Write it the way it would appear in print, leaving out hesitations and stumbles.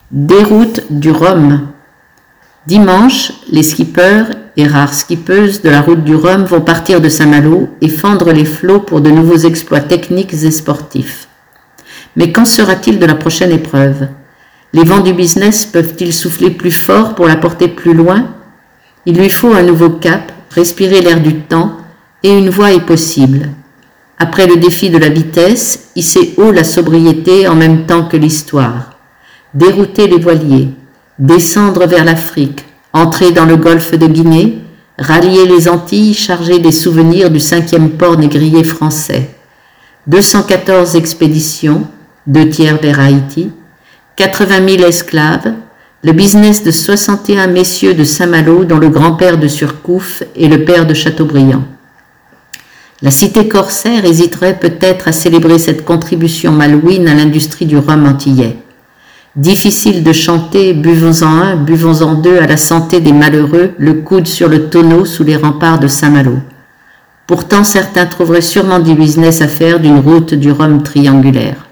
Déroute du Rhum. Dimanche, les skippers et rares skippeuses de la route du Rhum vont partir de Saint-Malo et fendre les flots pour de nouveaux exploits techniques et sportifs. Mais qu'en sera-t-il de la prochaine épreuve? Les vents du business peuvent-ils souffler plus fort pour la porter plus loin? Il lui faut un nouveau cap, respirer l'air du temps, et une voie est possible. Après le défi de la vitesse, hisser haut la sobriété en même temps que l'histoire. Dérouter les voiliers, descendre vers l'Afrique, entrer dans le golfe de Guinée, rallier les Antilles chargées des souvenirs du 5e port négrier français. 214 expéditions, 2/3 vers Haïti, 80 000 esclaves, le business de 61 messieurs de Saint-Malo dont le grand-père de Surcouf est le père de Chateaubriand. La cité corsaire hésiterait peut-être à célébrer cette contribution malouine à l'industrie du rhum antillais. Difficile de chanter « Buvons-en un, buvons-en deux à la santé des malheureux, le coude sur le tonneau sous les remparts de Saint-Malo ». Pourtant, certains trouveraient sûrement du business à faire d'une route du rhum triangulaire.